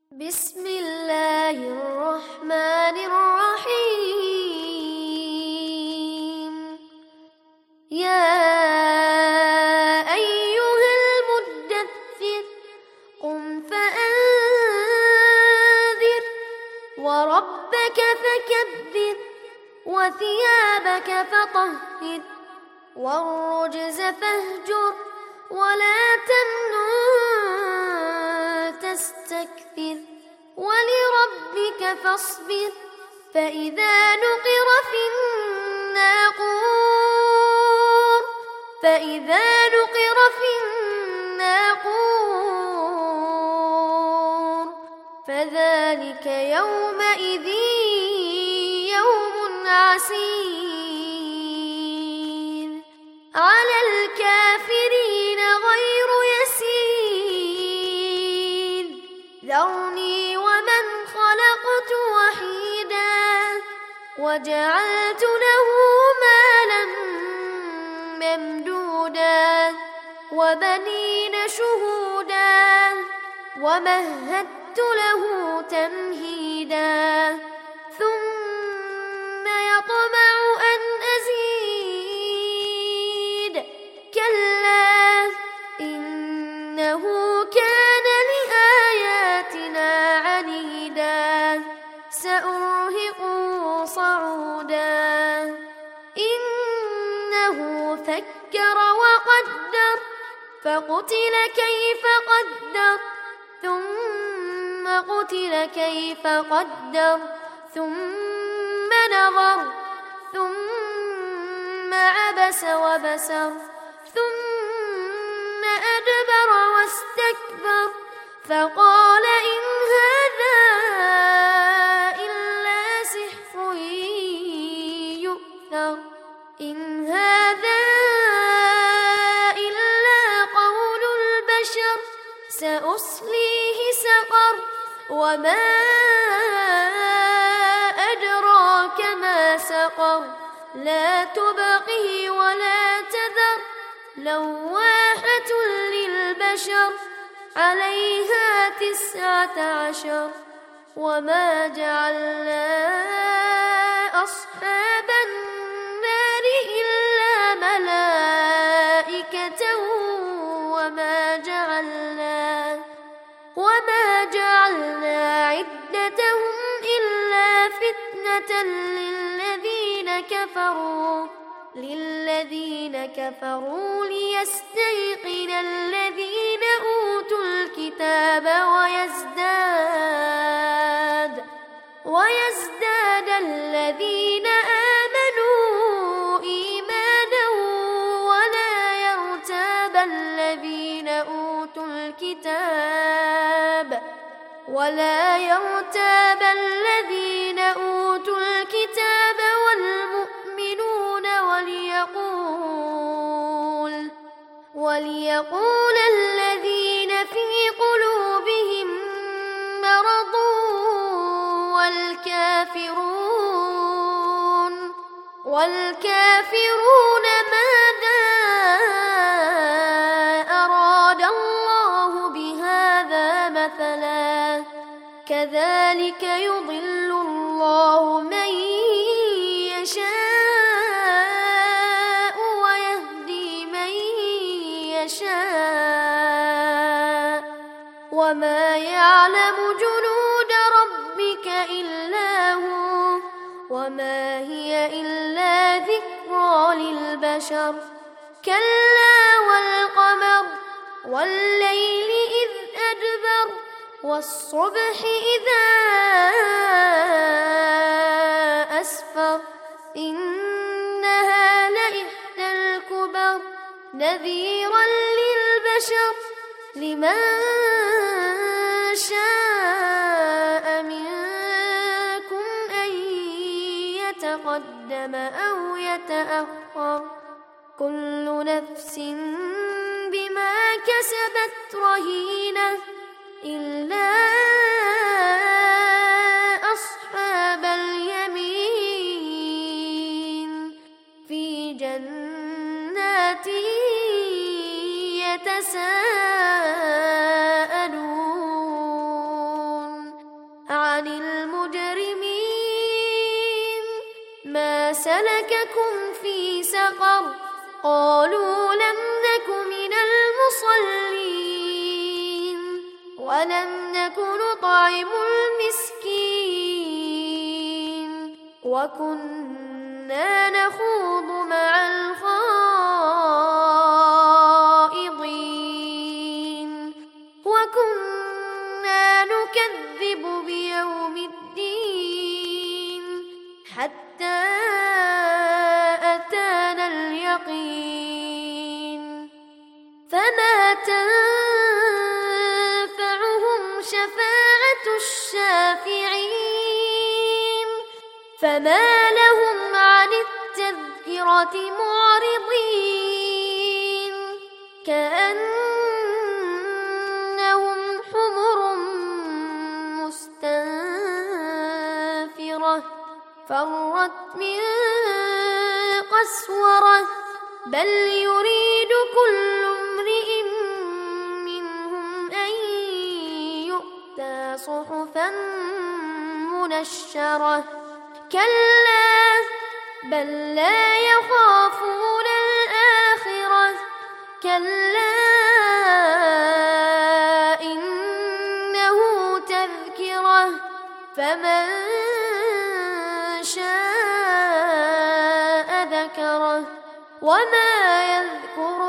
بسم الله الرحمن الرحيم. يا أيها المدثر قم فأنذر وربك فكبر وثيابك فطهر والرجز فاهجر ولا تمنن تستكثر ولربك فاصبر فإذا نقر في الناقور فذلك يومئذ يوم عسير على الكافرين غير يسير. ذرني ومن خلقت وحيدا وجعلت له مالا ممدودا وبنين شهودا ومهدت له تمهيدا ثم يطمع أن أزيد كلا إنه كان لآياتنا عنيدا سأرهقه صعودا إنه فكر وقدر فقتل كيف قدر ثم قتل كيف قدر ثم نظر ثم عبس وبسر ثم أدبر واستكبر فقال إن هذا إلا سحر يؤثر إن هذا إلا قول البشر سأصليه سقر وما أدراك ما سقر لا تبقي ولا تذر لواحة للبشر عليها 19 وما جعلنا أصحاب النار إلا ملائكة وما جعلنا عدتهم إلا فتنة للذين كفروا ليستيقن الذين أوتوا الكتاب ويزداد الذين آمنوا إيمانا ولا يرتاب الذين أوتوا الكتاب والمؤمنون وليقول الذين في قلوبهم مرض والكافرون ماذا أراد الله بهذا مثلا كذلك يضل الله من يشاء ويهدي من يشاء وما يعلم جنود ربك إلا هو وما هي إلا ذكرى للبشر كلا والقمر والليل إذ أدبر والصبح إذا أسفر إنها لإحدى الكبر نذيرا للبشر لمن شاء منكم أن يتقدم أو يتأخر كل نفس بما كسبت رهينة إلا أصحاب اليمين في جنات يتساءلون سلككم في سقر قالوا لم نك من المصلين ولم نك نطعم المسكين وكنا نخوض مع الخائضين وكنا نكذب بيوم الدين حتى أتانا اليقين فما تنفعهم شفاعة الشافعين فما لهم عن التذكرة معرضين كأنهم حمر مستنفرة فرت من قسورة بل يريد كل امرئ منهم أن يؤتى صحفا منشرة كلا بل لا يخافون الآخرة كلا إنه تذكرة فمن شاء ذكره وما يذكرون